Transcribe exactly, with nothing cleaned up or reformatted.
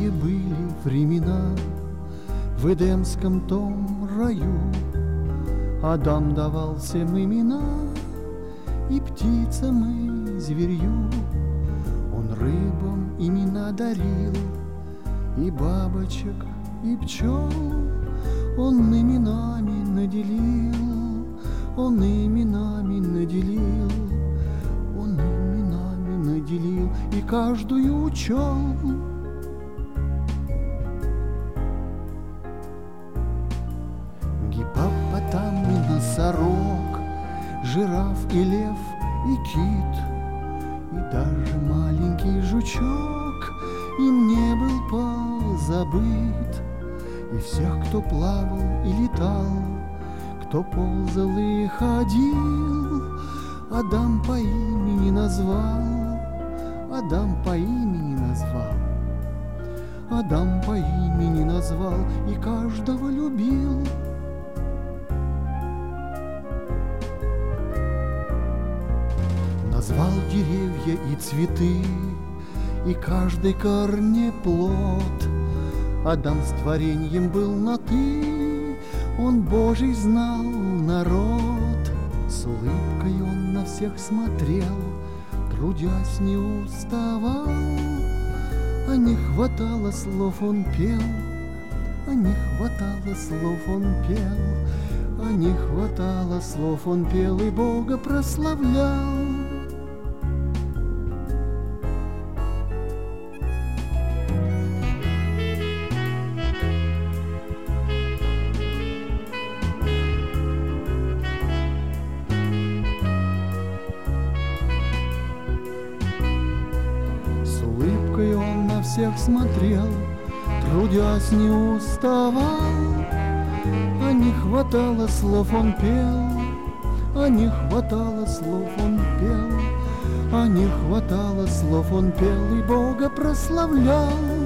Какие были времена в Эдемском том раю. Адам давал всем имена, и птицам, и зверью. Он рыбам имена дарил, и бабочек, и пчел. Он именами наделил, он именами наделил, он именами наделил, и каждую учел. Гиппопотам и носорог, жираф и лев и кит, и даже маленький жучок им не был позабыт. И всех, кто плавал и летал, кто ползал и ходил, Адам по имени назвал, Адам по имени назвал, Адам по имени назвал и каждого любил. Назвал деревья и цветы, и каждый корнеплод. Адам с твореньем был на «ты», он Божий знал народ. С улыбкой он на всех смотрел, трудясь не уставал. А не хватало слов, он пел, а не хватало слов, он пел, а не хватало слов, он пел и Бога прославлял. Всех смотрел, трудясь не уставал. А не хватало слов, он пел, а не хватало слов, он пел, а не хватало слов, он пел и Бога прославлял.